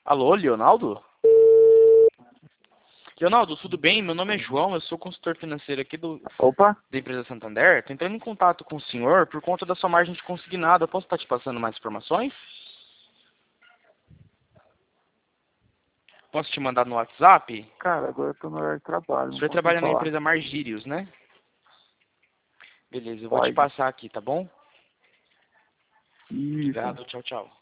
Alô, Leonardo? Leonardo, tudo bem? Meu nome é João, eu sou consultor financeiro aqui Opa, da empresa Santander. Tô entrando em contato com o senhor por conta da sua margem de consignado. Eu posso estar te passando mais informações? Posso te mandar no WhatsApp? cara, agora eu tô no horário de trabalho, O não senhor consigo trabalha na falar. empresa Margírios, né? Beleza, eu vou te Pode. passar aqui, tá bom? Isso. Obrigado, tchau, tchau.